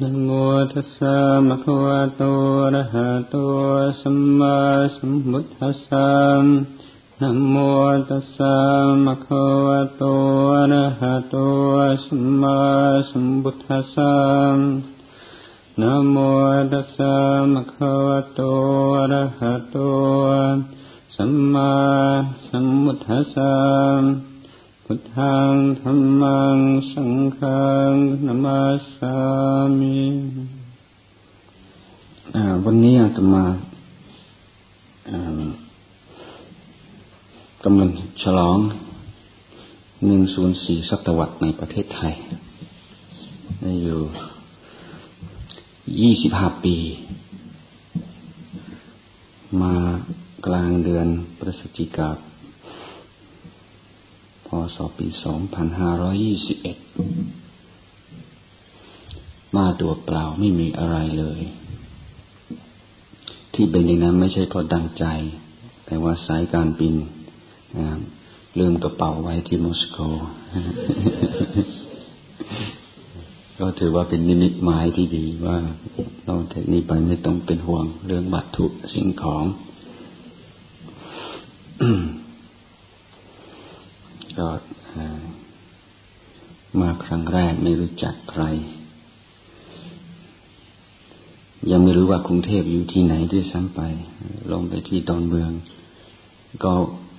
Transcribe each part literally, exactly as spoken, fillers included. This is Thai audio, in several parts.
นะโมตัสสะภะคะวะโตอะระหะโตสัมมาสัมพุทธัสสะนะโมตัสสะภะคะวะโตอะระหะโตสัมมาสัมพุทธัสสะนะโมตัสสะภะคะวะโตอะระหะโตสัมมาสัมพุทธัสสะพุทธังธัมมังสังฆังนะมัสสามิวันนี้อาตมากำลังฉลองหนึ่งศูนย์สี่ศตวรรษในประเทศไทยได้อยู่ยี่สิบห้าปีมากลางเดือนพฤศจิกายนพ.ศ.ปีสองพันห้าร้อยยี่สิบเอ็ดมาตัวเปล่าไม่มีอะไรเลยที่เป็นอย่างนั้นไม่ใช่เพราะดังใจแต่ว่าสายการบินลืมกระเป๋าไว้ที่มอสโก ก็ถือว่าเป็นนิมิตหมายที่ดีว่าเราจากนี้ไปไม่ต้องเป็นห่วงเรื่องวัตถุสิ่งของ ก็มาครั้งแรกไม่รู้จักใครยังไม่รู้ว่ากรุงเทพอยู่ที่ไหนด้วยซ้ำไปลงไปที่ดอนเมืองก็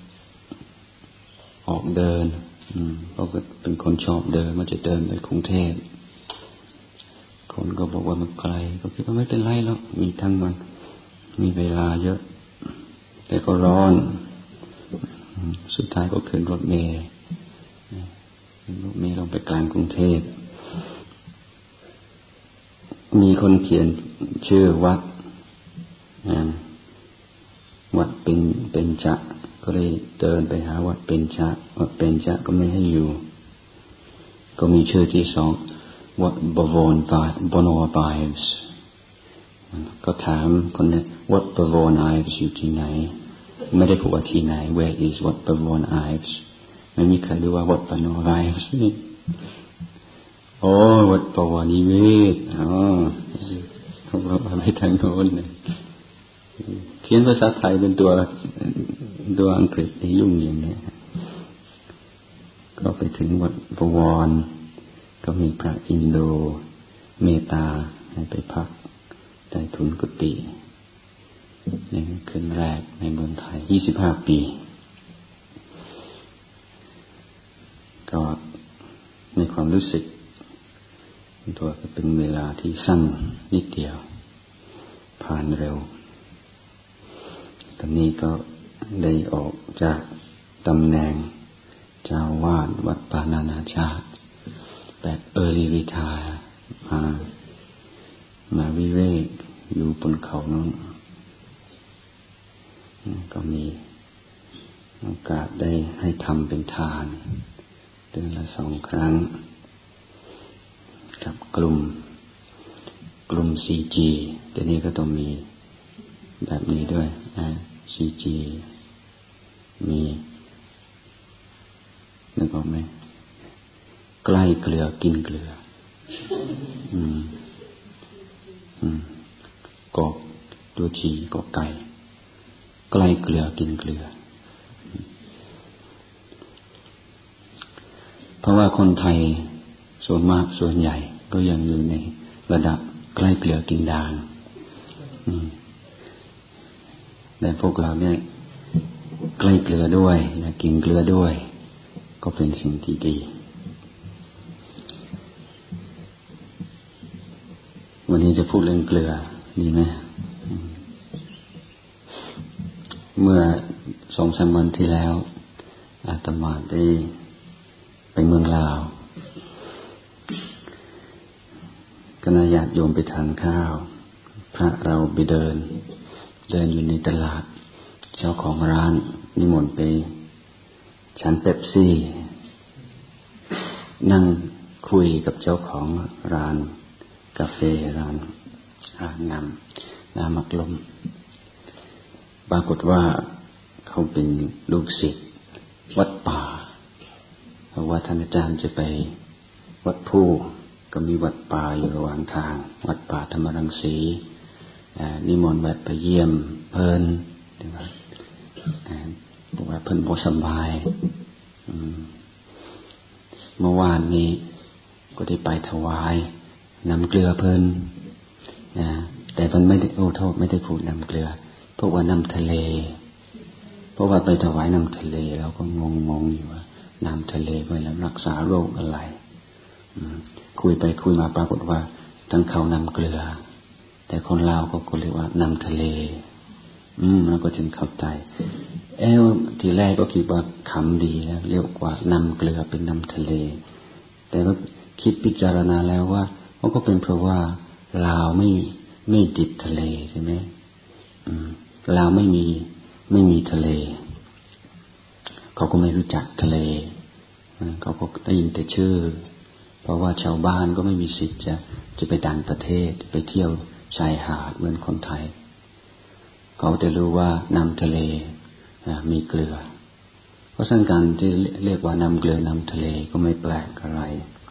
ออกเดินเพราะเป็นคนชอบเดินมันจะเดินไปกรุงเทพคนก็บอกว่ามันไกลก็คิดว่าไม่เป็นไรหรอกมีทั้งวันมีเวลาเยอะแต่ก็ร้อนสุดท้ายก็ขึ้นรถเมล์รถเมล์ลงไปกลางกรุงเทพมีคนเขียนชื่อวัดวัดเป็นเป็นจะก็เลยเดินไปหาวัดเป็นจะวัดเป็นจะก็ไม่ให้อยู่ก็มีชื่อที่สองวัดบวรบวรไอฟ์ก็ถามคนนี้วัดบวรไอฟ์อยู่ที่ไหนไม่ได้พูดว่าที่ไหน where is วัดบวรไอฟ์ไม่มีใครรู้ว่าวัดบวรไอฟ์โอ้วัดบวรนิเวศอ๋อเขาบอกว่าไปทางโน้นเขียนภาษาไทยเป็นตัวตัวอังกฤษยุ่งอย่างนี้ก็ไปถึงวัดบวรก็มีพระอินโดเมตตาให้ไปพักใต้ถุนกุฏินี่คืนแรกในเมืองไทยยี่สิบห้าปีก็ในความรู้สึกตัวก็เป็นเวลาที่สั้นนิดเดียวผ่านเร็วตอนนี้ก็ได้ออกจากตำแหน่งเจ้าวาดวัดปานานาชาติแบบเออรีริทายมามาวิเวกอยู่บนเขานั้นก็มีโอกาสได้ให้ทำเป็นทานเดือนละสองครั้งกับกลุ่มกลุ่ม ซี จี แต่นี้ก็ต้องมีแบบนี้ด้วยนะ ซี จี มีนึกออกไหมใกล้เกลือกินเกลืออืมอืมกบตัวจีกบไก่ใกล้เกลือกินเกลือเพราะว่าคนไทยส่วนมากส่วนใหญ่ก็ยังอยู่ในระดับใกล้เกลือกินด่างแต่พวกเราเนี่ยใกล้เกลือด้วยและกินเกลือด้วยก็เป็นสิ่งที่ดีวันนี้จะพูดเรื่องเกลือดีไหมเมื่อสองสามวันที่แล้วอาตมาได้ไปเมืองลาวคณะญาติโยมไปทานข้าวพระเราไปเดินเดินอยู่ในตลาดเจ้าของร้านนิมนต์ไปฉันเป๊ปซี่นั่งคุยกับเจ้าของร้านกาแฟร้านร้านน้ำน้ำมักลมปรากฏว่าเขาเป็นลูกศิษย์วัดป่าเพราะว่าท่านอาจารย์จะไปวัดผู้ก็มีวัดป่าอยู่ระหว่างทางวัดป่าธรรมรังสีนิมนต์แวะไปเยี่ยมเพิ่นบอกว่าเพิ่นบ่สบายเมื่อวานนี้ก็ได้ไปถวายน้ำเกลือเพิ่นนะแต่เพิ่นไม่ได้โอ้โทษไม่ได้พูดน้ำเกลือเพราะว่าน้ำทะเลเพราะว่าไปถวายน้ำทะเลแล้วก็งงๆอยู่ว่าน้ำทะเลไว้แล้วรักษาโรคอะไรคุยไปคุยมาปรากฏว่าทั้งเขาน้ำเกลือแต่คนลาวก็เรียกว่าน้ำทะเลอืมแล้วก็จึงเข้าใจเอ้ทีแรกก็คิดว่าคำดีแล้วเรียกว่าน้ำเกลือเป็นน้ำทะเลแต่ว่าคิดพิจารณาแล้วว่ามันก็เป็นเพราะว่าลาวไม่ไม่ติดทะเลใช่ไหมอืมลาวไม่มีไม่มีทะเลเขาก็ไม่รู้จักทะเลเขาก็ได้ยินแต่ชื่อเพราะว่าชาวบ้านก็ไม่มีสิทธิ์จะจะไปต่างประเทศไปเที่ยวชายหาดเหมือนคนไทยเขาจะรู้ว่าน้ำทะเลมีเกลือเพราะฉะนั้นการที่เรียกว่าน้ำเกลือน้ำทะเลก็ไม่แปลกอะไร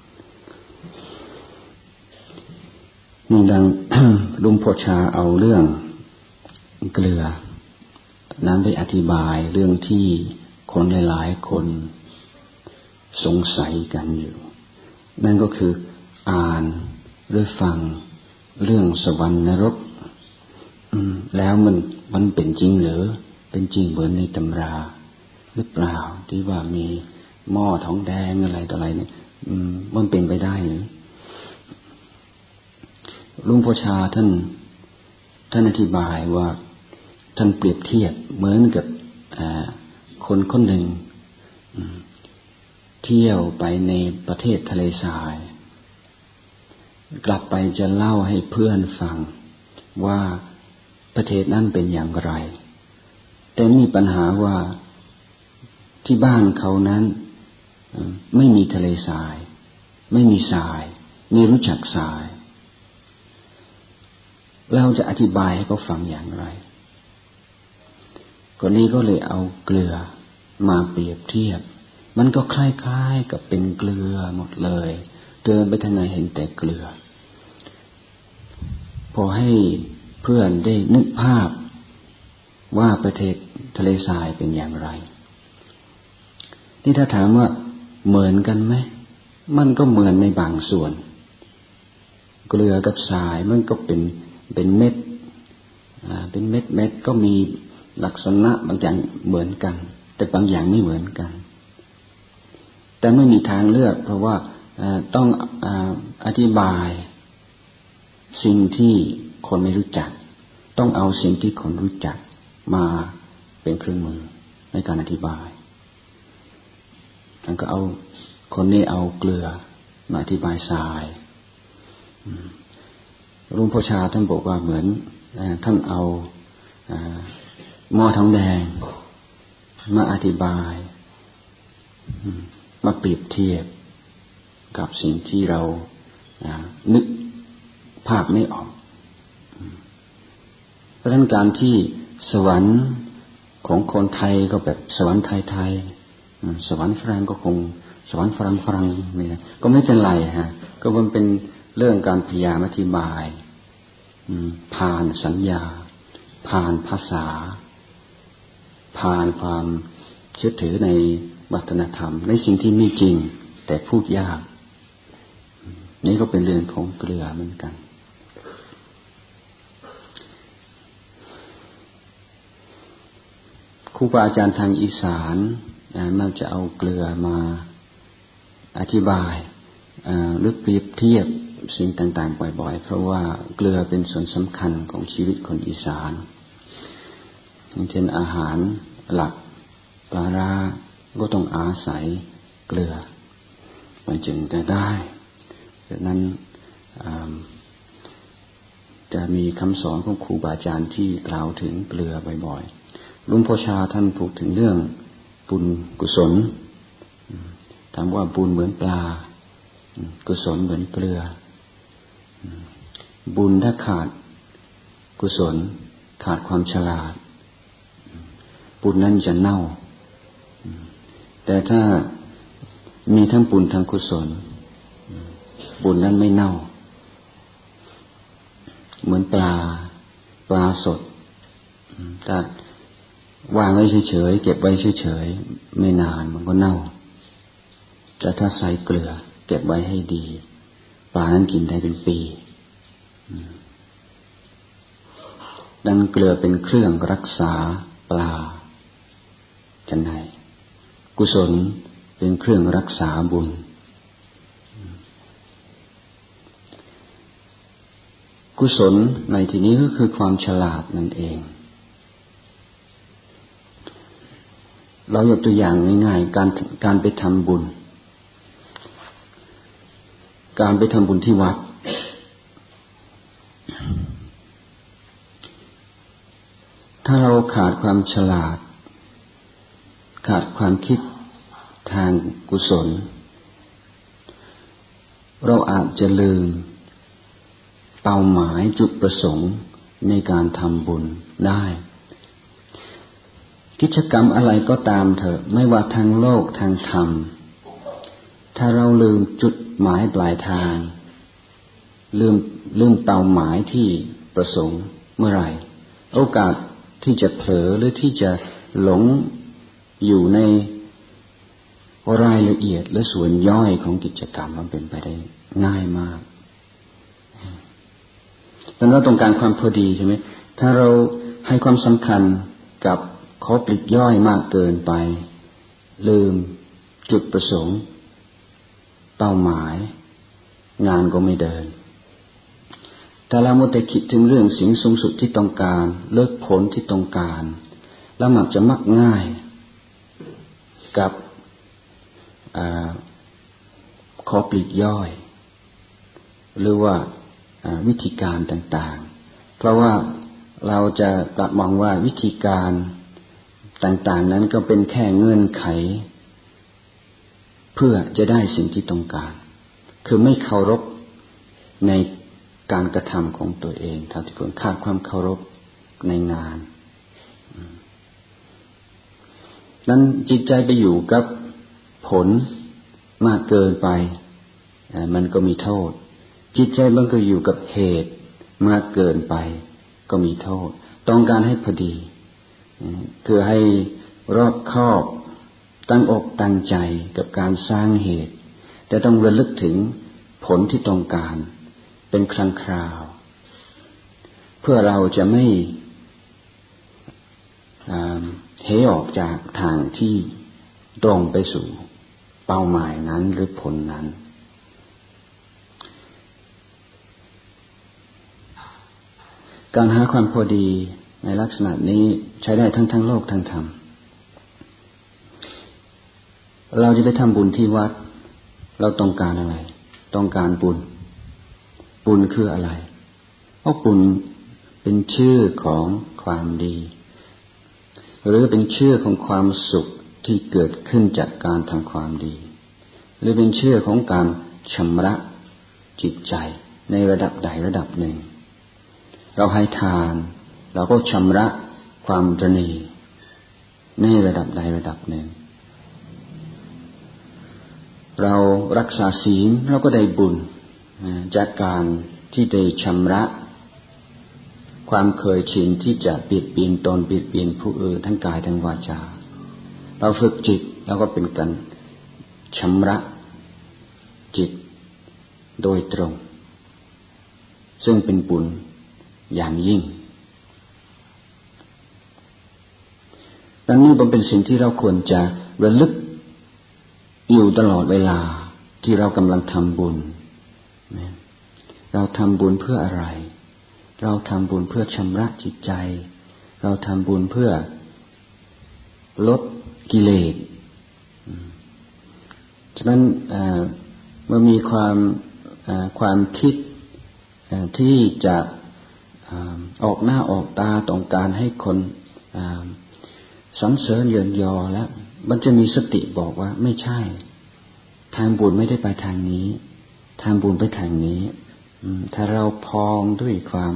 นี่ดัง ลุงโพชาเอาเรื่องเกลือนั้นไปอธิบายเรื่องที่คนหลายๆคนสงสัยกันอยู่นั่นก็คืออ่านหรือฟังเรื่องสวรรค์นรกแล้วมันมันเป็นจริงหรือเป็นจริงเหมือนในตำราหรือเปล่าที่ว่ามีหม้อทองแดงอะไรต่ออะไรเนี่ยมันเป็นไปได้หรือลุงโพชาท่านท่านอธิบายว่าท่านเปรียบเทียบเหมือนกับคนคนหนึ่งเที่ยวไปในประเทศทะเลทรายกลับไปจะเล่าให้เพื่อนฟังว่าประเทศนั้นเป็นอย่างไรแต่มีปัญหาว่าที่บ้านเขานั้นไม่มีทะเลทรายไม่มีทรายไม่รู้จักทรายเราจะอธิบายให้เขาฟังอย่างไรก็นี้ก็เลยเอาเกลือมาเปรียบเทียบมันก็คล้ายๆกับเป็นเกลือหมดเลยเดินไปทางไหนเห็นแต่เกลือพอให้เพื่อนได้นึกภาพว่าประเทศทะเลทรายเป็นอย่างไรที่ถ้าถามว่าเหมือนกันไหมมันก็เหมือนในบางส่วนเกลือกับทรายมันก็เป็นเป็นเม็ดอ่าเป็นเม็ดเม็ดก็มีลักษณะบางอย่างเหมือนกันแต่บางอย่างไม่เหมือนกันแต่ไม่มีทางเลือกเพราะว่าต้องอธิบายสิ่งที่คนไม่รู้จักต้องเอาสิ่งที่คนรู้จักมาเป็นเครื่องมือในการอธิบายท่านก็เอาคนนี้เอาเกลือมาอธิบายทรายลุงโพชาท่านบอกว่าเหมือนท่านเอาหม้อทองแดงมาอธิบายมาเปรียบเทียบกับสิ่งที่เรานึกภาพไม่ออกเพราะฉะนั้นการที่สวรรค์ของคนไทยก็แบบสวรรค์ไทยๆสวรรค์ฝรั่งก็คงสวรรค์ฝรั่งฝรั่งเนี่ยก็ไม่เป็นไรฮะก็มันเป็นเรื่องการพยายามอธิบายผ่านสัญญาผ่านภาษาผ่านความเชื่อถือในวัฒนธรรมในสิ่งที่ไม่จริงแต่พูดยากนี่ก็เป็นเรื่องของเกลือเหมือนกันครูบาอาจารย์ทางอีสานมักจะเอาเกลือมาอธิบายหรือเปรียบเทียบสิ่งต่างๆบ่อยๆเพราะว่าเกลือเป็นส่วนสำคัญของชีวิตคนอีสานอย่างเช่นอาหารหลักปลาร้าก็ต้องอาศัยเกลือมันจึงจะได้ดังนั้นจะมีคำสอนของครูบาอาจารย์ที่กล่าวถึงเกลือบ่อยๆลุงโพชาท่านพูดถึงเรื่องบุญกุศลถามว่าบุญเหมือนปลากุศลเหมือนเกลือบุญถ้าขาดกุศลขาดความฉลาดบุญนั้นจะเน่าแต่ถ้ามีทั้งบุญทั้งกุศลบุญนั้นไม่เน่าเหมือนปลาปลาสดถ้าวางไว้เฉยๆเก็บไว้เฉยๆไม่นานมันก็เน่าแต่ถ้าใส่เกลือเก็บไว้ให้ดีปลานั้นกินได้เป็นปีดังเกลือเป็นเครื่องรักษาปลาฉันใดกุศลเป็นเครื่องรักษาบุญกุศลในที่นี้ก็คือความฉลาดนั่นเองเรายกตัวอย่างง่ายๆการการไปทำบุญการไปทำบุญที่วัดถ้าเราขาดความฉลาดขาดความคิดทางกุศลเราอาจจะลืมเป้าหมายจุดประสงค์ในการทำบุญได้กิจกรรมอะไรก็ตามเถอะไม่ว่าทางโลกทางธรรมถ้าเราลืมจุดหมายปลายทางลืมลืมเป้าหมายที่ประสงค์เมื่อไหร่โอกาสที่จะเผลอหรือที่จะหลงอยู่ในรายละเอียดและส่วนย่อยของกิจกรรมมันเป็นไปได้ง่ายมากแต่เราต้องการความพอดีใช่ไหมถ้าเราให้ความสำคัญกับข้อปลีกย่อยมากเกินไปลืมจุดประสงค์เป้าหมายงานก็ไม่เดินแต่เรามัวแต่คิดถึงเรื่องสิ่งสูงสุดที่ต้องการเลิกผลที่ต้องการแล้วมักจะมักง่ายกับข้อปลีกย่อยหรือว่าวิธีการต่างๆเพราะว่าเราจะกลับมองว่าวิธีการต่างๆนั้นก็เป็นแค่เงื่อนไขเพื่อจะได้สิ่งที่ต้องการคือไม่เคารพในการกระทำของตัวเองเท่าที่ควรขาดความเคารพในงานนั้นจิตใจไปอยู่กับผลมากเกินไปมันก็มีโทษจิตใจมันก็อยู่กับเหตุมากเกินไปก็มีโทษต้องการให้พอดีคือให้รอบคอบตั้งอกตั้งใจกับการสร้างเหตุแต่ต้องระลึกถึงผลที่ต้องการเป็นครั้งคราวเพื่อเราจะไม่เหออกจากทางที่ตรงไปสู่เป้าหมายนั้นหรือผลนั้นการหาความพอดีในลักษณะนี้ใช้ได้ทั้งทั้งโลกทั้งธรรมเราจะไปทำบุญที่วัดเราต้องการอะไรต้องการบุญบุญคืออะไรเพราะบุญเป็นชื่อของความดีหรือเป็นชื่อของความสุขที่เกิดขึ้นจากการทำความดีหรือเป็นชื่อของการชำระจิตใจในระดับใดระดับหนึ่งเราให้ทานเราก็ชำระความตระหนี่ในระดับใดระดับหนึ่งเรารักษาศีลเราก็ได้บุญจากการที่ได้ชำระความเคยชินที่จะเบียดเบียนตนเบียดเบียนผู้อื่นทั้งกายทั้งวาจาเราฝึกจิตเราก็เป็นการชำระจิตโดยตรงซึ่งเป็นบุญอย่างยิ่งดังนี้มันเป็นสิ่งที่เราควรจะระลึกอยู่ตลอดเวลาที่เรากำลังทำบุญเราทำบุญเพื่ออะไรเราทำบุญเพื่อชำระจิตใจเราทำบุญเพื่อลดกิเลสฉะนั้นเมื่อมีความความคิดที่จะออกหน้าออกตาต้องการให้คนสรรเสริญเยินยอแล้วมันจะมีสติบอกว่าไม่ใช่ทางบุญไม่ได้ไปทางนี้ทางบุญไปทางนี้ถ้าเราพองด้วยความ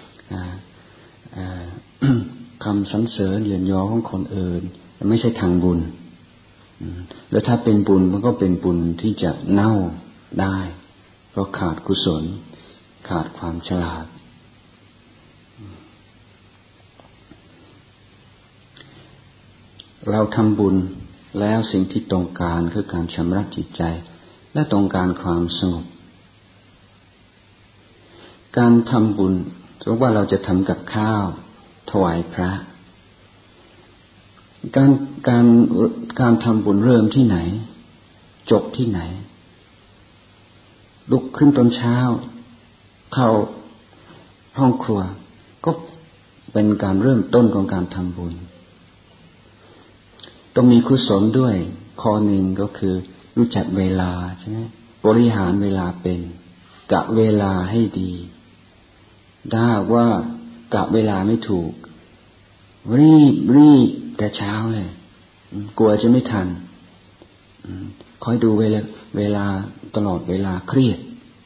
คำสรรเสริญเยินยอของคนอื่นไม่ใช่ทางบุญแล้วถ้าเป็นบุญมันก็เป็นบุญที่จะเน่าได้เพราะขาดกุศลขาดความฉลาดเราทำบุญแล้วสิ่งที่ต้องการคือการชำระจิตใจและต้องการความสงบการทำบุญสมมติว่าเราจะทำกับข้าวถวายพระการการการทำบุญเริ่มที่ไหนจบที่ไหนลุกขึ้นตอนเช้าเข้าห้องครัวก็เป็นการเริ่มต้นของการทำบุญต้องมีกุศลด้วยข้อหนึ่งก็คือรู้จักเวลาใช่ไหมบริหารเวลาเป็นกะเวลาให้ดีถ้าว่ากะเวลาไม่ถูกรีบรีบแต่เช้าเลยกลัวจะไม่ทันคอยดูเวลาเวลาตลอดเวลาเครียด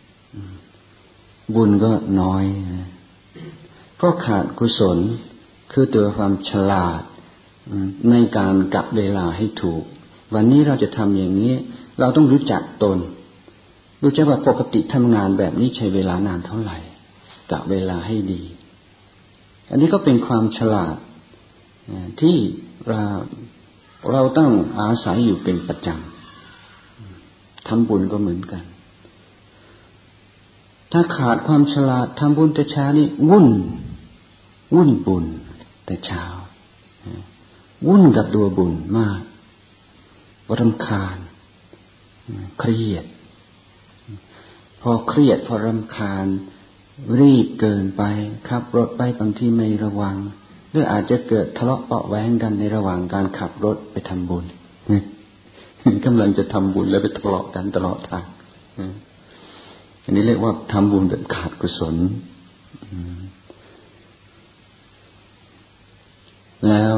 บุญก็น้อยเพราะขาดกุศลคือตัวความฉลาดในการกะเวลาให้ถูกวันนี้เราจะทำอย่างนี้เราต้องรู้จักตนรู้จักว่าปกติทำงานแบบนี้ใช้เวลานานเท่าไหร่กะเวลาให้ดีอันนี้ก็เป็นความฉลาดที่เราเราต้องอาศัยอยู่เป็นประจำทำบุญก็เหมือนกันถ้าขาดความฉลาดทำบุญแต่เช้านี่วุ่นวุ่นบุญแต่เช้าวุ่นกับตัวบุญมากรำคาญเครียดพอเครียดพอรำคาญรีบเกินไปขับรถไปบางทีไม่ระวังหรืออาจจะเกิดทะเลาะเบาะแว้งกันในระหว่างการขับรถไปทำบุญกำลังจะทำบุญแล้วไปทะเลาะกันตลอดทางอันนี้เรียกว่าทำบุญแบบขาดกุศลแล้ว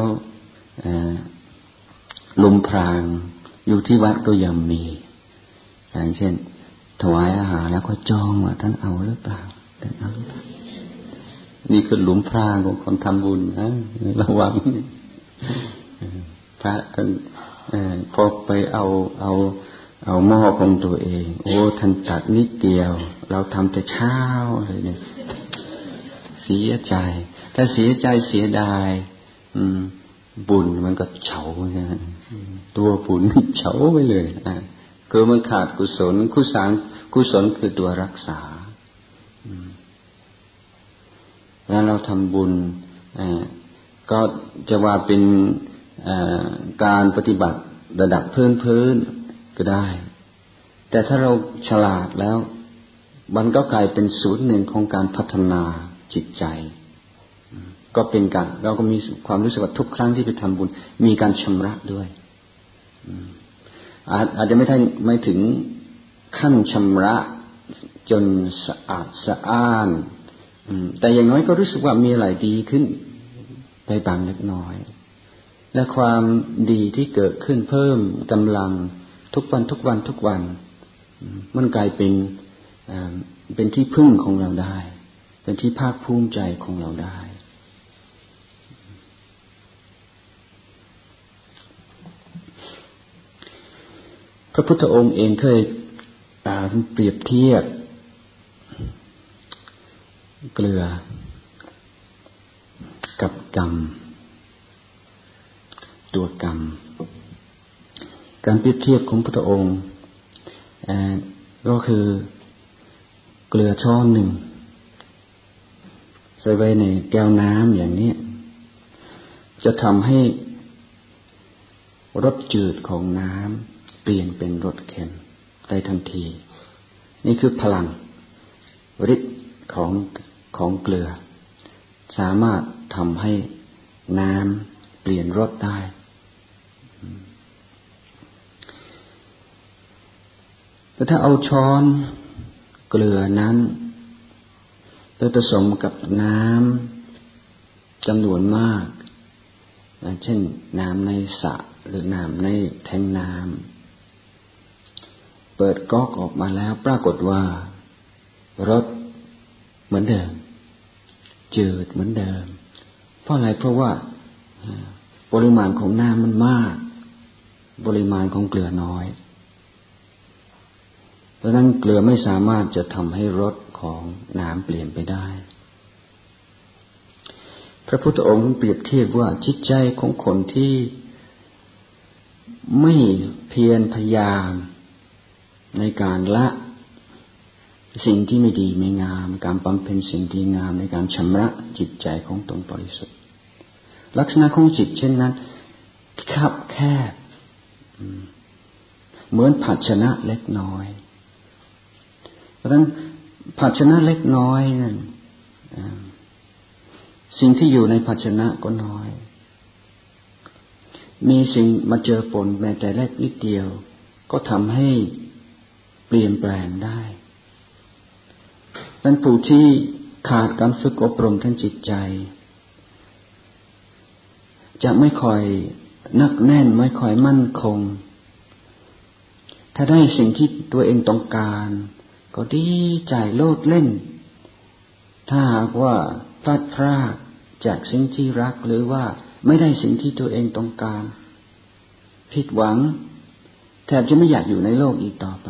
ลมพรางอยู่ที่วัดก็ยังมีอย่างเช่นถวายอาหารแล้วก็จองว่าท่านเอาหรือเปล่าท่านเอาหรือเปล่านี่คือหลุมพรางของคนทำบุญนะระวังพระท่านพอไปเอาเอาเอาหม้อของตัวเองโอ้ท่านจัดนิดเดียวเราทำแต่เช้าอะไรเนี่ยเสียใจถ้าเสียใจเสียดายบุญมันก็เฉานะตัวบุญเฉาไปเลยอ่ะคือมันขาดกุศลกุศลกุศลคือตัวรักษาแล้วเราทำบุญก็จะว่าเป็นการปฏิบัติระดับพื้นๆก็ได้แต่ถ้าเราฉลาดแล้วมันก็กลายเป็นศูนย์หนึ่งของการพัฒนาจิตใจก็เป็นการเราก็มีความรู้สึกว่าทุกครั้งที่ไปทำบุญมีการชำระด้วยอาจอาจจะไม่ทันไม่ถึงขั้นชำระจนสะอาดสะอ้านแต่อย่างน้อยก็รู้สึกว่ามีอะไรดีขึ้นไปบางเล็กน้อยและความดีที่เกิดขึ้นเพิ่มกำลังทุกวันทุกวันทุกวันมันกลายเป็นเป็นที่พึ่งของเราได้เป็นที่ภาคภูมิใจของเราได้พระพุทธองค์เองเคยเปรียบเทียบเกลือกับกรรมตัวกรรมการเปรียบเทียบของพระพุทธองค์ก็คือเกลือช้อนหนึ่งใส่ไว้ในแก้วน้ำอย่างนี้จะทำให้รสจืดของน้ำเปลี่ยนเป็นรสเค็มได้ทันทีนี่คือพลังฤทธิ์ของของเกลือสามารถทำให้น้ำเปลี่ยนรสได้แต่ถ้าเอาช้อนเกลือนั้นไปผสมกับน้ำจำนวนมากเช่นน้ำในสระหรือน้ำในแทงน้ำเปิดก๊อกออกมาแล้วปรากฏว่ารสเหมือนเดิมจืดเหมือนเดิมเพราะอะไรเพราะว่าปริมาณของน้ำมันมากปริมาณของเกลือน้อยเพราะนั้นเกลือไม่สามารถจะทำให้รสของน้ำเปลี่ยนไปได้พระพุทธองค์เปรียบเทียบว่าจิตใจของคนที่ไม่เพียรพยายามในการละสิ่งที่ไม่ดีไม่งามการบำเพ็ญสิ่งที่งามในการชำระจิตใจของตนบริสุทธิ์ลักษณะของจิตเช่นนั้นคับแคบเหมือนภาชนะเล็กน้อยเพราะฉะนั้นภาชนะเล็กน้อยนั่นสิ่งที่อยู่ในภาชนะก็น้อยมีสิ่งมาเจอปนแม้แต่เล็กนิดเดียวก็ทำให้เปลี่ยนแปลงได้นั้นผู้ที่ขาดการฝึกอบรมทางจิตใจจะไม่ค่อยนักแน่นไม่ค่อยมั่นคงถ้าได้สิ่งที่ตัวเองต้องการก็ดีใจโลดเล่นถ้าหากว่าพลาดพลาดจากสิ่งที่รักหรือว่าไม่ได้สิ่งที่ตัวเองต้องการผิดหวังแทบจะไม่อยากอยู่ในโลกอีกต่อไป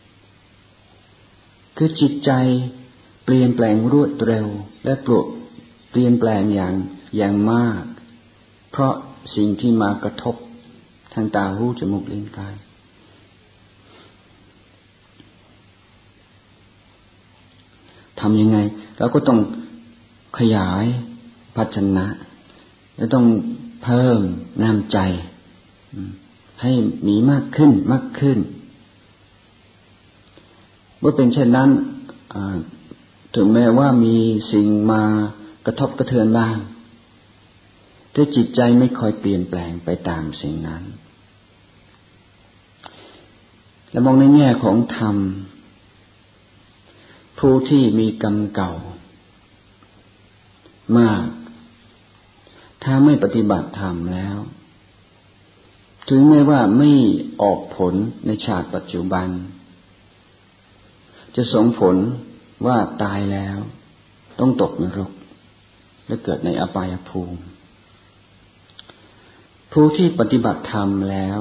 คือจิตใจเปลี่ยนแปลงรวดเร็วและปลุกเปลี่ยนแปลงอย่างอย่างมากเพราะสิ่งที่มากระทบทางตาหูจมูกลิ้นกายทำยังไงเราก็ต้องขยายภาชนะและต้องเพิ่มน้ำใจให้มีมากขึ้นมากขึ้นเมื่อเป็นเช่นนั้นถึงแม้ว่ามีสิ่งมากระทบกระเทือนบ้างแต่จิตใจไม่ค่อยเปลี่ยนแปลงไปตามสิ่งนั้นและมองในแง่ของธรรมผู้ที่มีกรรมเก่ามากถ้าไม่ปฏิบัติธรรมแล้วถึงแม้ว่าไม่ออกผลในชาติปัจจุบันจะส่งผลว่าตายแล้วต้องตกนรกและเกิดในอบายภูมิผู้ที่ปฏิบัติธรรมแล้ว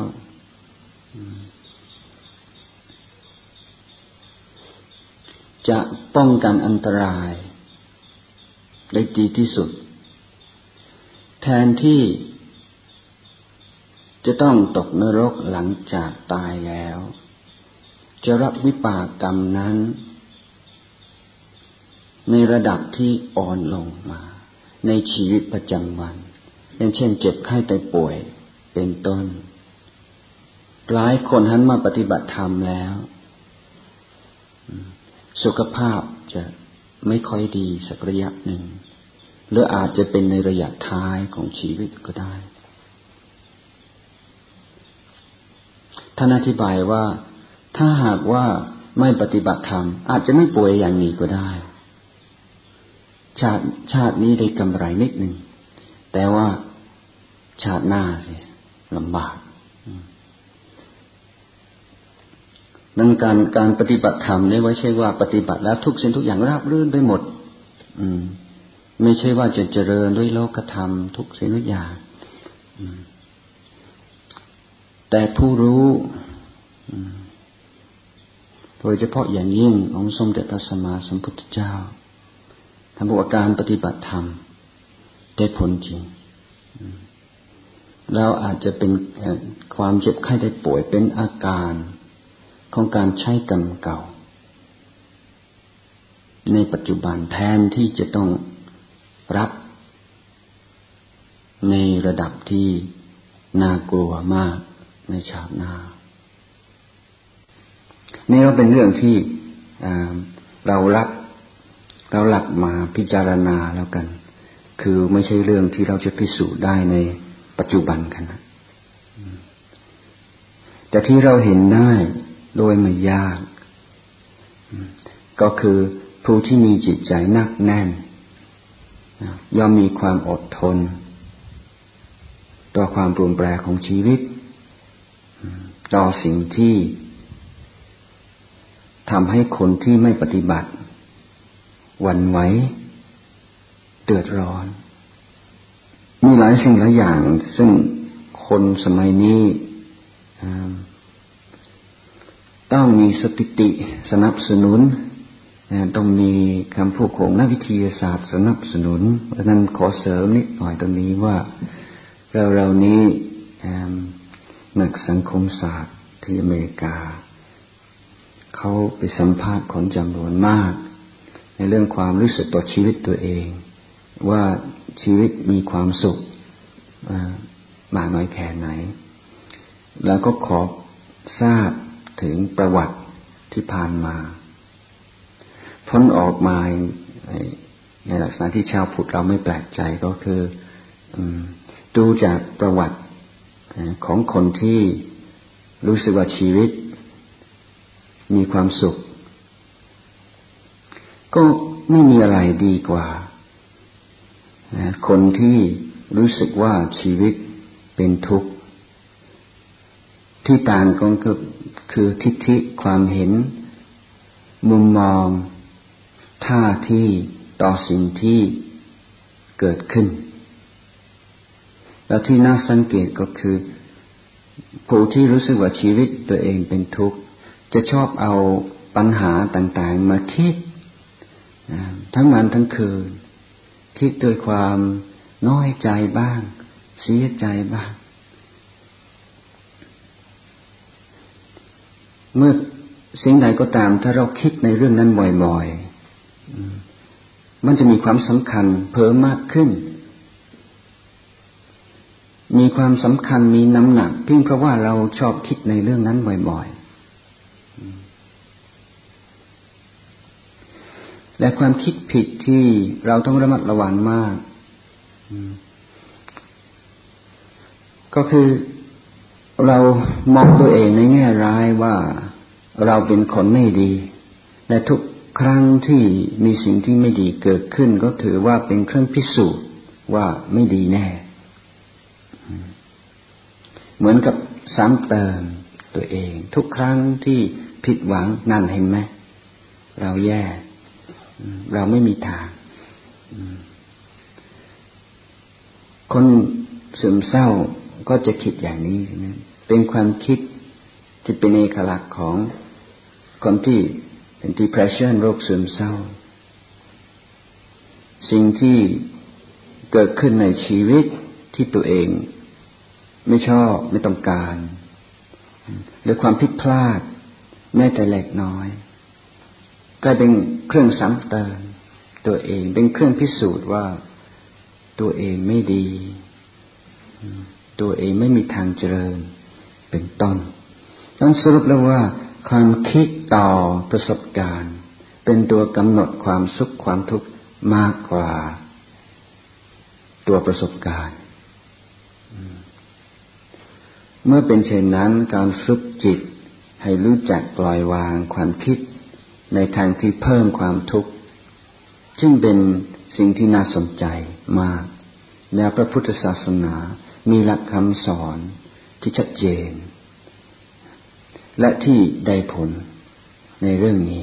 จะป้องกันอันตรายได้ดีที่สุดแทนที่จะต้องตกนรกหลังจากตายแล้วจะรับวิบากกรรมนั้นในระดับที่อ่อนลงมาในชีวิตประจำวันอย่างเช่นเจ็บไข้ได้ป่วยเป็นต้นหลายคนหันมาปฏิบัติธรรมแล้วสุขภาพจะไม่ค่อยดีสักระยะหนึ่งหรืออาจจะเป็นในระยะท้ายของชีวิตก็ได้ท่านอธิบายว่าถ้าหากว่าไม่ปฏิบัติธรรมอาจจะไม่ป่วยอย่างนี้ก็ได้ชาติชาตินี้ได้กำไรนิดหนึ่งแต่ว่าชาติหน้าสิลำบากดังการการปฏิบัติธรรมนี่ไม่ใช่ว่าปฏิบัติแล้วทุกสิ่งทุกอย่างราบรื่นไปหมดอืมไม่ใช่ว่าจะเจริญด้วยโลกธรรมทุกสิ่งทุกอย่างแต่ผู้รู้โดยเฉพาะอย่างยิ่งองค์สมเด็จพระสัมมาสัมพุทธเจ้าท่านบอกว่าการปฏิบัติธรรมได้ผลจริงเราอาจจะเป็นความเจ็บไข้ได้ป่วยเป็นอาการของการใช้กรรมเก่าในปัจจุบันแทนที่จะต้องรับในระดับที่น่ากลัวมากในชาติหน้านี่ก็เป็นเรื่องที่เรารับเราหลับมาพิจารณาแล้วกันคือไม่ใช่เรื่องที่เราจะพิสูจน์ได้ในปัจจุบันขณะแต่ที่เราเห็นได้โดยไม่ยากก็คือผู้ที่มีจิตใจหนักแน่นย่อมมีความอดทนต่อความเปลี่ยนแปลงของชีวิตต่อสิ่งที่ทำให้คนที่ไม่ปฏิบัติหวั่นไหวเดือดร้อนมีหลายสิ่งหลายอย่างซึ่งคนสมัยนี้ต้องมีสถิติสนับสนุนต้องมีคำพูดของนักวิทยาศาสตร์สนับสนุนเพราะนั้นขอเสริมนิดหน่อยตรงนี้ว่าเราเรานี้นักสังคมศาสตร์ที่อเมริกาเขาไปสัมภาษณ์คนจำนวนมากในเรื่องความรู้สึกต่อชีวิตตัวเองว่าชีวิตมีความสุขมากน้อยแค่ไหนแล้วก็ขอทราบถึงประวัติที่ผ่านมาผลออกมาในลักษณะที่ชาวพุทธเราไม่แปลกใจก็คือดูจากประวัติของคนที่รู้สึกว่าชีวิตมีความสุขก็ไม่มีอะไรดีกว่าคนที่รู้สึกว่าชีวิตเป็นทุกข์ที่ต่างกันก็คือทิฏฐิความเห็นมุมมองท่าทีต่อสิ่งที่เกิดขึ้นแล้วที่น่าสังเกตก็คือผู้ที่รู้สึกว่าชีวิตตัวเองเป็นทุกข์จะชอบเอาปัญหาต่างๆมาคิดทั้งวันทั้งคืนคิดด้วยความน้อยใจบ้างเสียใจบ้างเมื่อสิ่งใดก็ตามถ้าเราคิดในเรื่องนั้นบ่อยๆมันจะมีความสำคัญเพิ่มมากขึ้นมีความสำคัญมีน้ำหนักเพียงเพราะว่าเราชอบคิดในเรื่องนั้นบ่อยๆและความคิดผิดที่เราต้องระมัดระวังมากก็คือเรามองตัวเองในแง่ร้ายว่าเราเป็นคนไม่ดีและทุกครั้งที่มีสิ่งที่ไม่ดีเกิดขึ้นก็ถือว่าเป็นเครื่องพิสูจน์ว่าไม่ดีแน่เหมือนกับซ้ำเติมตัวเองทุกครั้งที่ผิดหวังนั่นเห็นไหมเราแย่เราไม่มีทางคนซึมเศร้าก็จะคิดอย่างนี้นะเป็นความคิดที่เป็นเอกลักษณ์ของคนที่เป็น depression โรคซึมเศร้าสิ่งที่เกิดขึ้นในชีวิตที่ตัวเองไม่ชอบไม่ต้องการหรือความผิดพลาดแม้แต่เล็กน้อยกลายเป็นเครื่องซ้ำเติมตัวเองเป็นเครื่องพิสูจน์ว่าตัวเองไม่ดีตัวเองไม่มีทางเจริญเป็นต้นนั้นสรุปแล้วว่าความคิดต่อประสบการณ์เป็นตัวกำหนดความสุขความทุกข์มากกว่าตัวประสบการณ์เมื่อเป็นเช่นนั้นการฝึกจิตให้รู้จักปล่อยวางความคิดในทางที่เพิ่มความทุกข์จึงเป็นสิ่งที่น่าสนใจมากแนวพระพุทธศาสนามีหลักคำสอนที่ชัดเจนและที่ได้ผลในเรื่องนี้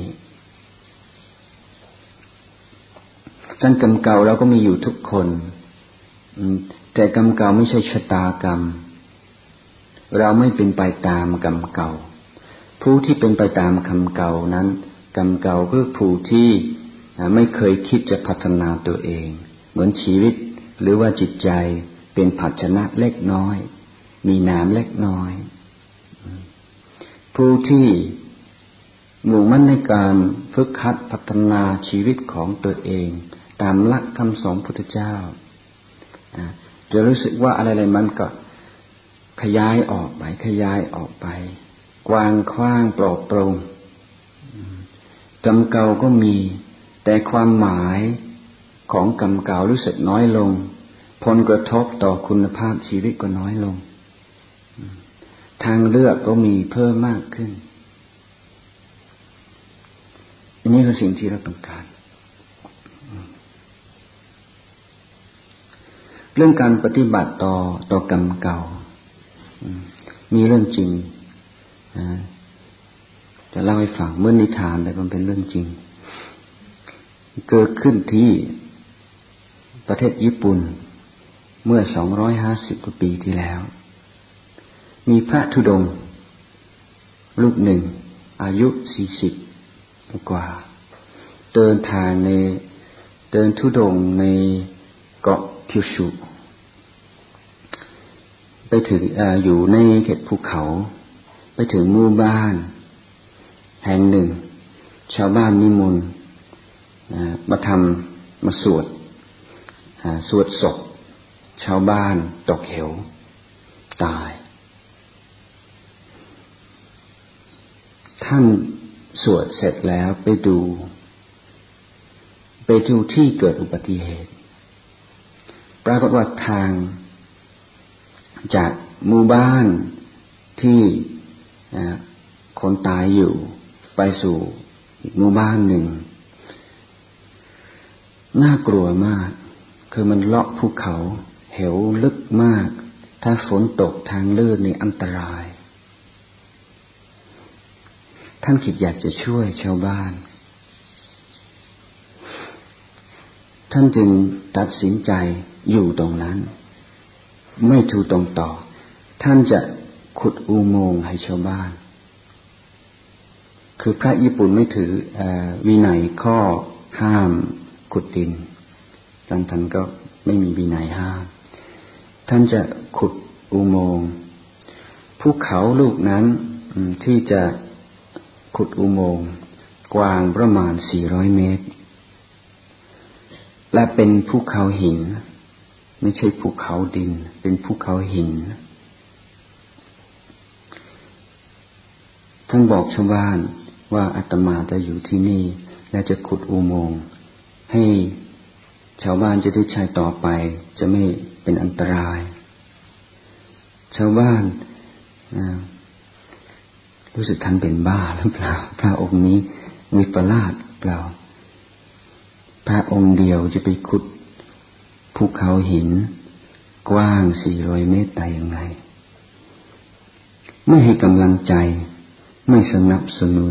การกรรมเก่าเราก็มีอยู่ทุกคนแต่กรรมเก่าไม่ใช่ชะตากรรมเราไม่เป็นไปตามกรรมเก่าผู้ที่เป็นไปตามกรรมเก่านั้นกรรมเก่าคือผู้ที่ไม่เคยคิดจะพัฒนาตัวเองเหมือนชีวิตหรือว่าจิตใจเป็นภาชนะเล็กน้อยมีน้ำเล็กน้อยผู้ที่มุ่งมั่นในการฝึกหัดพัฒนาชีวิตของตัวเองตามหลักคำสอนพุทธเจ้าจะรู้สึกว่าอะไรๆมันก็ขยายออกไปขยายออกไปกว้างขวางปลอดโปร่งกรรมเก่าก็มีแต่ความหมายของกรรมเก่ารู้สึกน้อยลงผลกระทบต่อคุณภาพชีวิตก็น้อยลงทางเลือกก็มีเพิ่มมากขึ้นอันนี้คือสิ่งที่เราต้องการเรื่องการปฏิบัติต่อต่อกรรมเก่ามีเรื่องจริงจะเล่าให้ฟังเมื่อนิทานแต่มันเป็นเรื่องจริงเกิดขึ้นที่ประเทศญี่ปุ่นเมื่อสองร้อยห้าสิบกว่าปีที่แล้วมีพระธุดงค์รูปหนึ่งอายุสี่สิบกว่าเดินทางในเดินธุดงค์ในเกาะคิวชูไปถึง อ, อยู่ในเขตภูเขาไปถึงหมู่บ้านแห่งหนึ่งชาวบ้านนิมนต์มาทำมาสวดสวดศพชาวบ้านตกเหวตายท่านสวดเสร็จแล้วไปดูไปดูที่เกิดอุบัติเหตุปรากฏว่าทางจากหมู่บ้านที่คนตายอยู่ไปสู่อีกหมู่บ้านหนึ่งน่ากลัวมากคือมันเลาะภูเขาเหวลึกมากถ้าฝนตกทางลื่นนี่อันตรายท่านคิดอยากจะช่วยชาวบ้านท่านจึงตัดสินใจอยู่ตรงนั้นไม่ทูตรงต่อท่านจะขุดอุโมงค์ให้ชาวบ้านคือพระญี่ปุ่นไม่ถือวินัยข้อห้ามขุดดินท่านท่านก็ไม่มีวินัยห้ามท่านจะขุดอุโมงค์ภูเขาลูกนั้นที่จะขุดอุโมงค์กว้างประมาณสี่ร้อยเมตรและเป็นภูเขาหินไม่ใช่ภูเขาดินเป็นภูเขาหินท่านบอกชาวบ้านว่าอาตมาจะอยู่ที่นี่และจะขุดอุโมงค์ให้ชาวบ้านจะได้ใช้ต่อไปจะไม่เป็นอันตรายชาวบ้านรู้สึกท่านเป็นบ้าหรือเปล่าพระองค์นี้วิปลาสเปล่าพระองค์เดียวจะไปขุดภูเขาหินกว้างสี่ร้อยเมตรได้ยังไงไม่ให้กำลังใจไม่สนับสนุน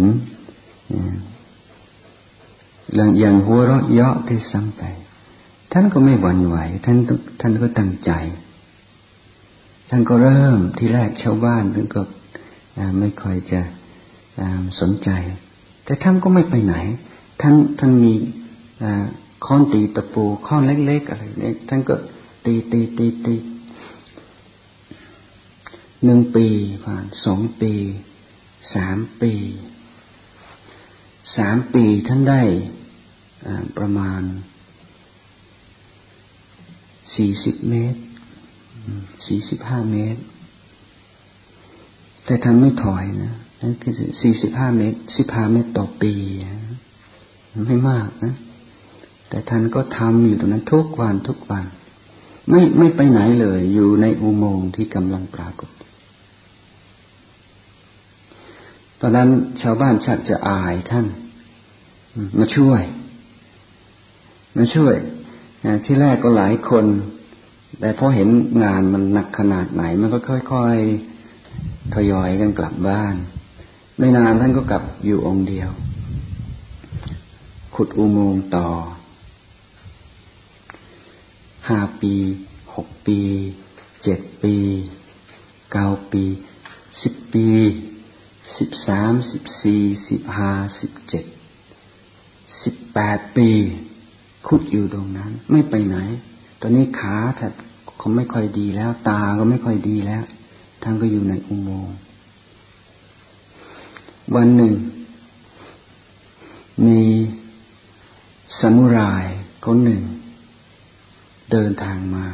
อย่างหัวเราะเยาะที่ซ้ำไปท่านก็ไม่หวั่นไหวท่านท่านก็ตั้งใจท่านก็เริ่มที่แรกชาวบ้านท่านก็ไม่ค่อยจะสนใจแต่ท่านก็ไม่ไปไหนท่านท่านมีค้อนตีตะปูค้อนเล็กๆอะไรเนี่ยท่านก็ตีตีตีตีหนึ่งปีผ่านสองปีสามปีสามปีท่านได้ประมาณสี่สิบเมตรสี่สิบห้าเมตรแต่ท่านไม่ถอยนะนั่นคือสี่สิบห้าเมตรสิบห้าเมตรต่อปีไม่มากนะแต่ท่านก็ทำอยู่ตรงนั้นทุกวันทุกวันไม่ไม่ไปไหนเลยอยู่ในอุโมงค์ที่กำลังปรากฏตอนนั้นชาวบ้านชักจะอายท่านมาช่วยมาช่วยที่แรกก็หลายคนแต่พอเห็นงานมันหนักขนาดไหนมันก็ค่อยๆทยอยกันกลับบ้านไม่นานท่านก็กลับอยู่องค์เดียวขุดอุโมงค์ต่อห้าปีหกปีเจ็ดปีเก้าปีสิบปีสิบสามสิบสี่สิบห้าสิบเจ็ดสิบแปดปีขุดอยู่ตรงนั้นไม่ไปไหนตอนนี้ขาแทบเขาไม่ค่อยดีแล้วตาก็ไม่ค่อยดีแล้วท่านก็อยู่ในอุโมงค์วันหนึ่งมีซามูไรคนหนึ่งเดินทางมา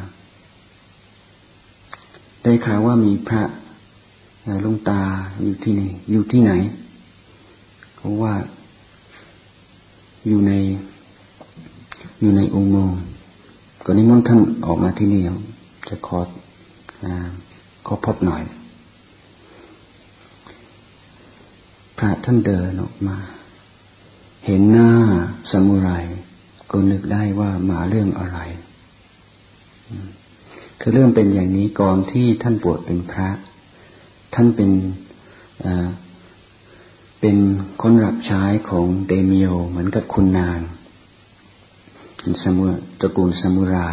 ได้ข่าวว่ามีพระหลวงตาอยู่ที่นี่อยู่ที่ไหนเขาว่าอยู่ในอยู่ในอุโมงค์ก็นิมนต์ท่านออกมาที่นี่จะขอขอพบหน่อยพระท่านเดินออกมาเห็นหน้าซามูไรก็นึกได้ว่ามาเรื่องอะไรคือเรื่องเป็นอย่างนี้ก่อนที่ท่านบวชเป็นพระท่านเป็นเป็นคนรับใช้ของเดมิโอเหมือนกับคุณนางเป็นซามูตระกูลซามูไร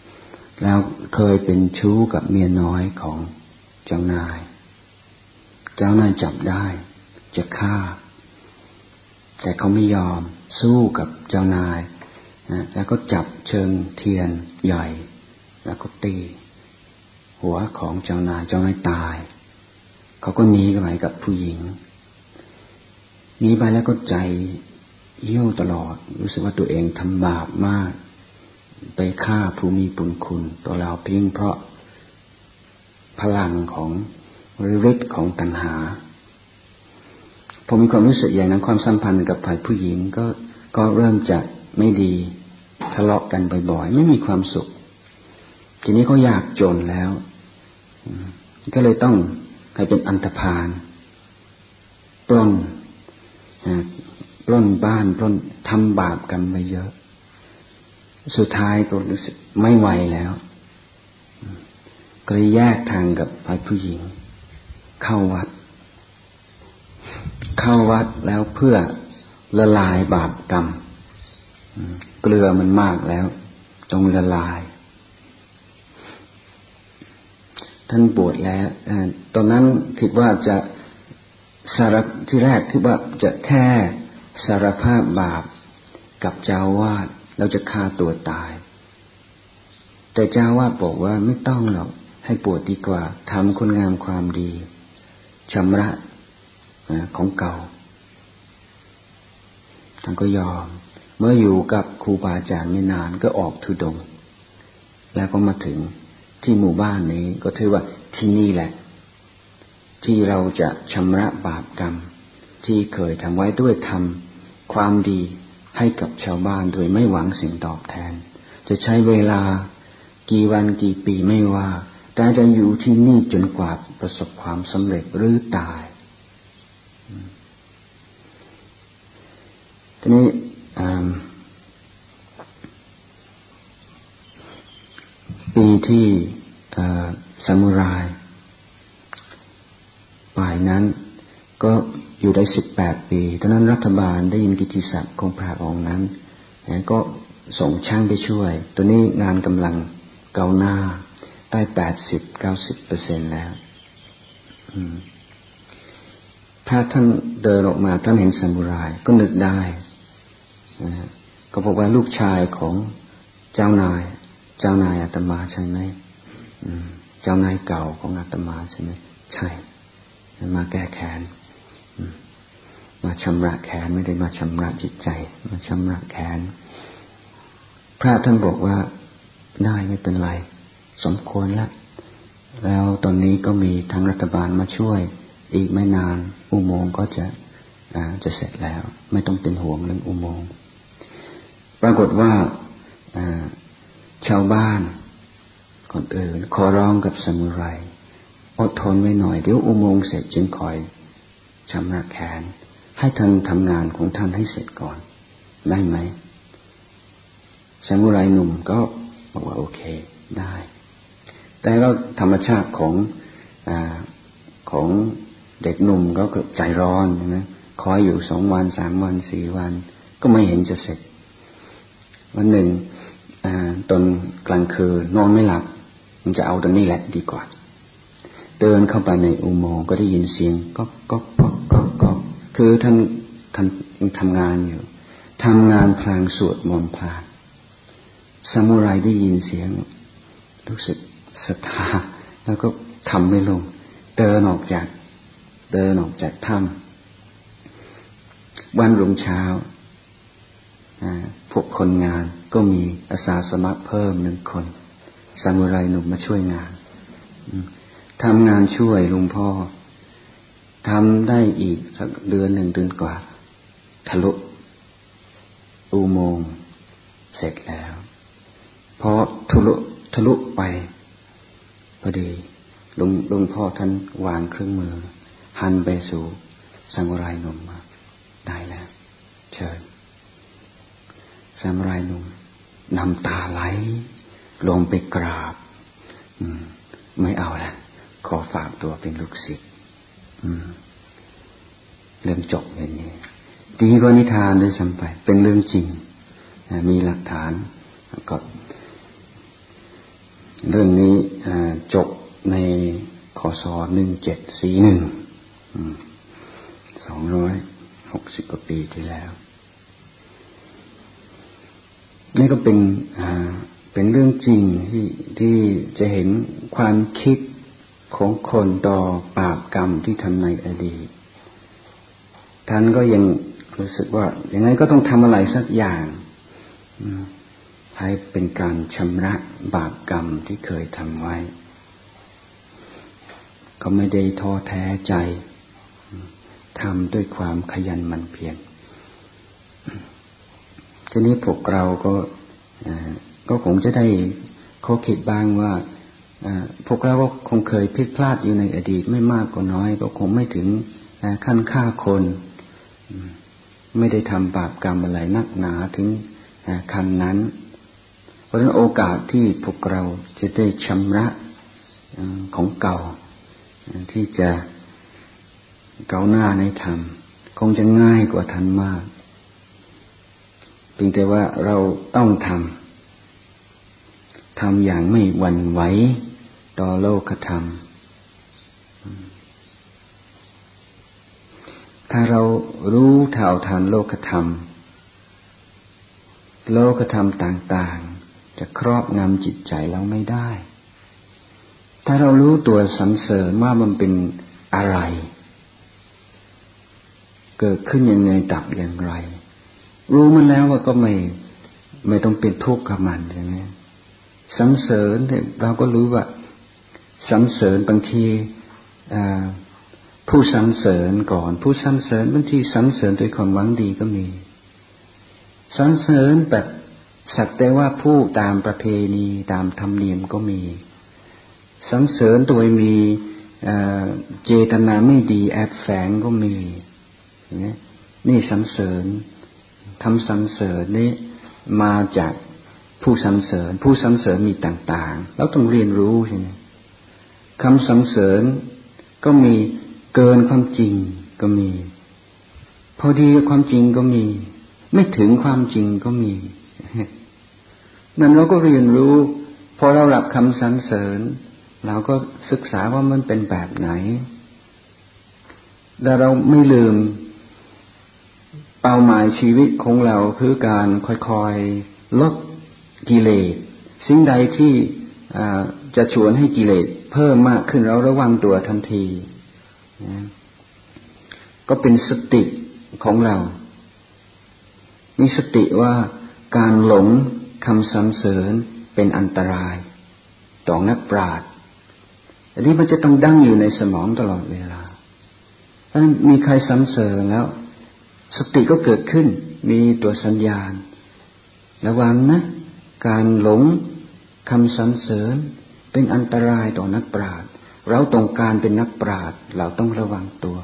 แล้วเคยเป็นชู้กับเมียน้อยของเจ้านายเจ้านายจับได้จะฆ่าแต่เขาไม่ยอมสู้กับเจ้านายนะแล้วก็จับเชิงเทียนใหญ่แล้วก็ตีหัวของเจ้านายเจ้านายตายเขาก็หนีไปกับผู้หญิงหนีไปแล้วก็ใจเหี้ยวตลอดรู้สึกว่าตัวเองทำบาปมากไปฆ่าผู้มีบุญคุณตัวเราเพียงเพราะพลังของฤทธิ์ของตัณหาพอมีความรู้สึกอย่างนั้นความสัมพันธ์กับฝ่ายผู้หญิงก็ก็เริ่มจะไม่ดีทะเลาะกันบ่อยๆไม่มีความสุขทีนี้เขาอยากจนแล้วก็เลยต้องกลายเป็นอันธพาลปล้นปล้นบ้านปล้นทำบาปกันไปเยอะสุดท้ายก็รู้สึกไม่ไหวแล้วก็เลยแยกทางกับฝ่ายผู้หญิงเข้าวัดเข้าวัดแล้วเพื่อละลายบาปกรรมเกลือมันมากแล้วต้องละลายท่านบวชแล้วตอนนั้นคิดว่าจะสารที่แรกคิดว่าจะแค่สารภาพบาปกับเจ้าวาดแล้วจะฆ่าตัวตายแต่เจ้าวาดบอกว่าไม่ต้องหรอกให้บวชดีกว่าทำคุณงามความดีชำระของเก่าท่านก็ยอมเมื่ออยู่กับครูบาอาจารย์ไม่นานก็ออกธุดงค์แล้วก็มาถึงที่หมู่บ้านนี้ก็ถือว่าที่นี่แหละที่เราจะชำระบาปกรรมที่เคยทำไว้ด้วยทำความดีให้กับชาวบ้านโดยไม่หวังสิ่งตอบแทนจะใช้เวลากี่วันกี่ปีไม่ว่าแต่จะอยู่ที่นี่จนกว่าประสบความสำเร็จหรือตายทีนี้ปีที่ซามูไรฝ่ายนั้นก็อยู่ได้สิบแปดปีตอนนั้นรัฐบาลได้ยินกิตติศัพท์ของพระองค์นั้นก็ส่งช่างไปช่วยตัวนี้งานกำลังเก้าหน้าได้แปดสิบเก้าสิบเปอร์เซ็นต์แล้วพระท่านเดินออกมาท่านเห็นซามูไรก็นึกได้ก็บอกว่าลูกชายของเจ้านายเจ้านายอาตมาใช่ไหมเจ้านายเก่าของอาตมาใช่ไหมใช่มาแก้แค้นมาชำระแค้นไม่ได้มาชำระจิตใจมาชำระแค้นพระท่านบอกว่าได้ไม่เป็นไรสมควรแล้วแล้วตอนนี้ก็มีทางรัฐบาลมาช่วยอีกไม่นานอุโมงค์ก็จะจะเสร็จแล้วไม่ต้องเป็นห่วงเรื่องอุโมงค์ปรากฏว่าชาวบ้านคนอื่นขอร้องกับซามูไรอดทนไว้หน่อยเดี๋ยวอุโมงค์เสร็จจึงคอยชำระแค้นให้ท่านทำงานของท่านให้เสร็จก่อนได้ไหมซามูไรหนุ่มก็บอกว่าโอเคได้แต่แล้วธรรมชาติของอ่าของเด็กหนุ่มก็ใจร้อนใช่ไหมคอยอยู่สองวันสามวันสี่วันก็ไม่เห็นจะเสร็จวันหนึ่งตอนกลางคืนนอนไม่หลับมันจะเอาตรงนี้แหละดีกว่าเดินเข้าไปในอุโมงค์ก็ได้ยินเสียงก็ก็ก็ก็ก็คือท่านท่านยังทำงานอยู่ทำงานพลางสวดมนต์พลางซามูไรได้ยินเสียงรู้สึกศรัทธาแล้วก็ทำไม่ลงเดินออกจากเดินออกจากถ้ำวันรุ่งเช้าพวกคนงานก็มีอาสาสมัครเพิ่มหนึ่งคนซามูไรหนุ่มมาช่วยงานทำงานช่วยลุงพ่อทำได้อีกสักเดือนหนึ่งเดือนกว่าทะลุอุโมงค์เสร็จแล้วพอทะลุทะลุไปพอดีลุงลุงพ่อท่านวางเครื่องมือหันไปสู่ซามูไรหนุ่มมาได้แล้วเชิญซามูไรหนุ่มน้ำตาไหลลงไปกราบไม่เอาละขอฝากตัวเป็นลูกศิษย์เรื่องจบอย่างนี้ดีกว่านิทานด้วยซ้ำไปเป็นเรื่องจริงมีหลักฐานก็เรื่องนี้จบในคศหนึ่งเจ็ดสี่หนึ่งสองร้อยหกสิบกว่าปีที่แล้วนี่ก็เป็นอ่าเป็นเรื่องจริงที่ที่จะเห็นความคิดของคนต่อบาปกรรมที่ทำในอดีตท่านก็ยังรู้สึกว่าอย่างไรก็ต้องทำอะไรสักอย่างให้เป็นการชำระบาปกรรมที่เคยทำไว้ก็ไม่ได้ท้อแท้ใจทำด้วยความขยันหมั่นเพียรทีนี้พวกเราก็ก็คงจะได้ข้อคิดบ้างว่าพวกเราก็คงเคยผิดพลาดอยู่ในอดีตไม่มากก็น้อยก็คงไม่ถึงขั้นฆ่าคนไม่ได้ทำบาปกรรมอะไรนักหนาถึงขั้นนั้นเพราะฉะนั้นโอกาสที่พวกเราจะได้ชำระของเก่าที่จะก้าวหน้าในธรรมคงจะง่ายกว่าท่านมากเพียงแต่ว่าเราต้องทำทำอย่างไม่หวั่นไหวต่อโลกธรรมถ้าเรารู้เท่าทันโลกธรรมโลกธรรมต่างๆจะครอบงำจิตใจเราไม่ได้ถ้าเรารู้ตัวสรรเสริญว่ามันเป็นอะไรเกิดขึ้นยังไงดับอย่างไรรู้มันแล้วว่าก็ไม่ไม่ต้องเป็นทุกข์กับมันใช่ไหมสรรเสริญเราก็รู้ว่าสรรเสริญบางทีผู้สรรเสริญก่อนผู้สรรเสริญบางทีสรรเสริญด้วยความหวังดีก็มีสรรเสริญแบบสักแต่ว่าผู้ตามประเพณีตามธรรมเนียมก็มีสรรเสริญโดยมีเจตนาไม่ดีแอบแฝงก็มีนี่สรรเสริญทำสรรเสริญนี้มาจากผู้สรรเสริญผู้สรรเสริญมีต่างๆแล้วต้องเรียนรู้ใช่ไหมคำสรรเสริญก็มีเกินความจริงก็มีพอดีกับความจริงก็มีไม่ถึงความจริงก็มีนั่นเราก็เรียนรู้พอเรารับคำสรรเสริญเราก็ศึกษาว่ามันเป็นแบบไหนแต่เราไม่ลืมเป้าหมายชีวิตของเราคือการค่อยๆลดกิเลสสิ่งใดที่จะชวนให้กิเลสเพิ่มมากขึ้นเราระวังตัวทันทีก็เป็นสติของเรามีสติว่าการหลงคำสรรเสริญเป็นอันตรายต่อนักปราชญ์อันนี้มันจะต้องดั้งอยู่ในสมองตลอดเวลาเพราะฉะนั้นมีใครสรรเสริญแล้วสติก็เกิดขึ้นมีตัวสัญญาณระวังนะการหลงคำสรรเสริญเป็นอันตรายต่อนักปราชญ์เราต้องการเป็นนักปราชญ์เราต้องระวังตัว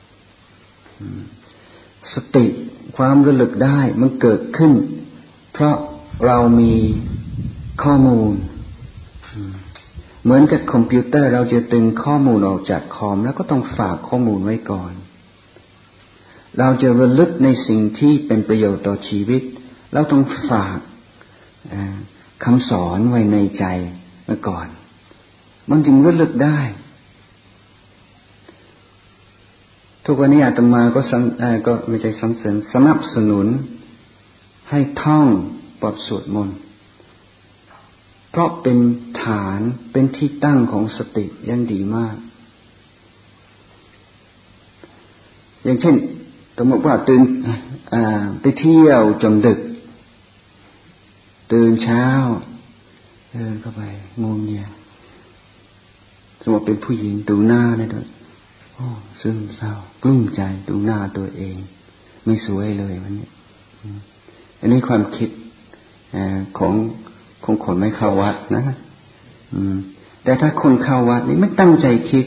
สติความระลึกได้มันเกิดขึ้นเพราะเรามีข้อมูลเหมือนกับคอมพิวเตอร์เราจะดึงข้อมูลออกจากคอมแล้วก็ต้องฝากข้อมูลไว้ก่อนเราจะระลึกในสิ่งที่เป็นประโยชน์ต่อชีวิตเราต้องฝากคำสอนไว้ในใจไว้ก่อนมันจึงระลึกได้ทุกวันนี้อาตมาก็ก็ไม่ใช่สนับสนุนสนับสนุนให้ท่องบทสวดมนต์เพราะเป็นฐานเป็นที่ตั้งของสติอย่างดีมากอย่างเช่นสมมติว่าตื่นไปเที่ยวจนดึกตื่นเช้าเดินเข้าไปงงเงียสมมติเป็นผู้หญิงดูหน้าเนี่ยด้วยโอ้ซึมเศร้ากลุ้มใจดูหน้าตัวเองไม่สวยเลยวันนี้อันนี้ความคิดของของคนไม่เข้าวัดนะแต่ถ้าคนเข้าวัดนี่ไม่ตั้งใจคิด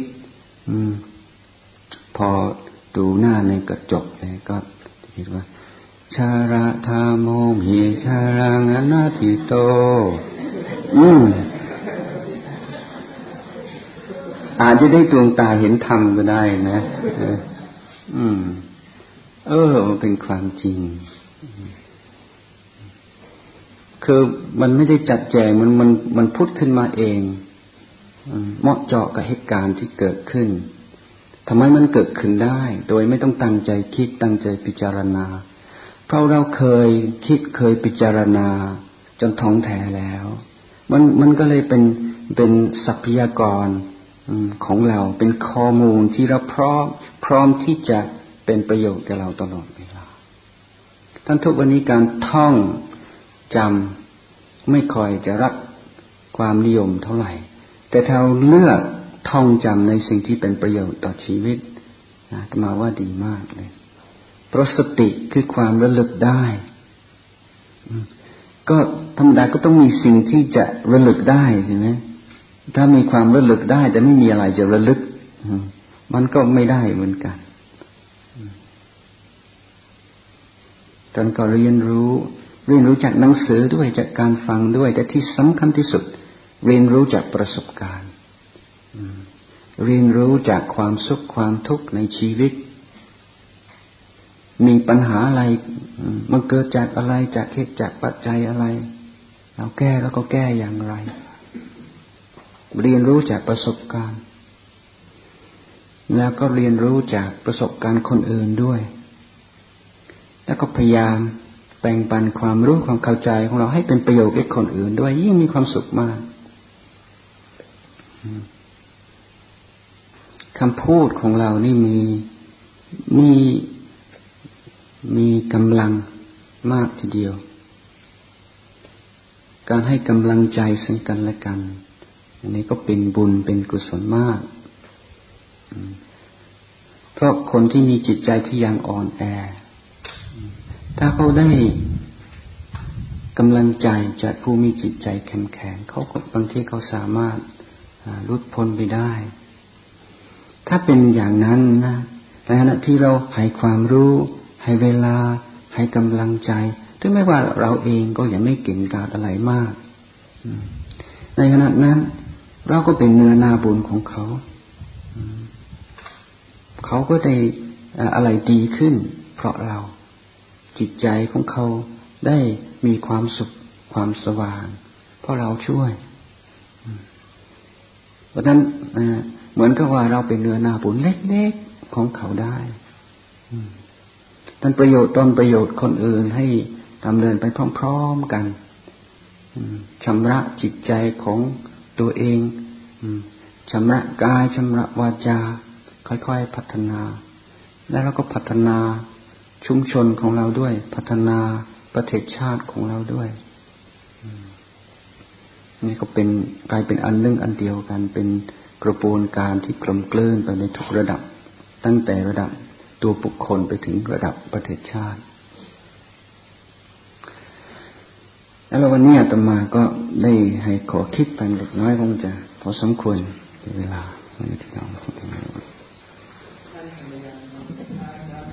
พอดูหน้าในกระจกเลยก็คิดว่าชาระธาโมหิชารังอนาทิโตอืมอาจจะได้ดวงตาเห็นธรรมก็ได้นะอืมเออมันเป็นความจริงคือมันไม่ได้จัดแจงมันมันมันพุทธขึ้นมาเองเหมาะเจาะกับเหตุการณ์ที่เกิดขึ้นทำไมมันเกิดขึ้นได้โดยไม่ต้องตั้งใจคิดตั้งใจพิจารณาเพราะเราเคยคิดเคยพิจารณาจนท่องแท้แล้วมันมันก็เลยเป็นเป็นทรัพยากรของเราเป็นข้อมูลที่เราพร้อมพร้อมที่จะเป็นประโยชน์กับเราตลอดเวลาท่านทุกวันนี้การท่องจำไม่ค่อยจะรับความนิยมเท่าไหร่แต่ถ้าเราเลือกท่องจำในสิ่งที่เป็นประโยชน์ต่อชีวิตนะอาตมาว่าดีมากเลยเพราะสติคือความระลึกได้ก็ธรรมดาก็ต้องมีสิ่งที่จะระลึกได้ใช่ไหมถ้ามีความระลึกได้แต่ไม่มีอะไรจะระลึกมันก็ไม่ได้เหมือนกันท่านก็เรียนรู้เรียนรู้จากหนังสือด้วยจากการฟังด้วยแต่ที่สำคัญที่สุดเรียนรู้จากประสบการณ์เรียนรู้จากความสุขความทุกข์ในชีวิตมีปัญหาอะไรมันเกิดจากอะไรจากเหตุจากปัจจัยอะไรเราแก้แล้วก็แก้อย่างไรเรียนรู้จากประสบการณ์แล้วก็เรียนรู้จากประสบการณ์คนอื่นด้วยแล้วก็พยายามแบ่งปันความรู้ความเข้าใจของเราให้เป็นประโยชน์แก่คนอื่นด้วยยิ่งมีความสุขมากคำพูดของเรานี่มีมีมีกำลังมากทีเดียวการให้กำลังใจซึ่งกันและกันอันนี้ก็เป็นบุญเป็นกุศลมากเพราะคนที่มีจิตใจที่ยังอ่อนแอถ้าเขาได้กำลังใจจากผู้มีจิตใจแข็งแข็งเขาก็บางทีเขาสามารถหลุดพ้นไปได้ถ้าเป็นอย่างนั้นนะในขณะที่เราให้ความรู้ให้เวลาให้กำลังใจถึงแม้ว่าเราเองก็ยังไม่เก่งกาจอะไรมากในขณะนั้นเราก็เป็นเนื้อนาบุญของเขาเขาก็ได้อะไรดีขึ้นเพราะเราจิตใจของเขาได้มีความสุขความสว่างเพราะเราช่วยเพราะนั้นเหมือนกับว่าเราเป็นเนื้อนาบุญเล็กๆของเขาได้ท่านประโยชน์ตนประโยชน์คนอื่นให้ดำเนินไปพร้อมๆกันชำระจิตใจของตัวเองชำระกายชำระวาจาค่อยๆพัฒนาแล้วเราก็พัฒนาชุมชนของเราด้วยพัฒนาประเทศชาติของเราด้วยนี่ก็เป็นกลายเป็นอันหนึ่งอันเดียวกันเป็นกระบวนการที่กลมกลืนไปในทุกระดับตั้งแต่ระดับตัวบุคคลไปถึงระดับประเทศชาติแล้ววันนี้อาตมาก็ได้ให้ขอคิดไปเล็กน้อยคงจะพอสมควรเวลาที่เรา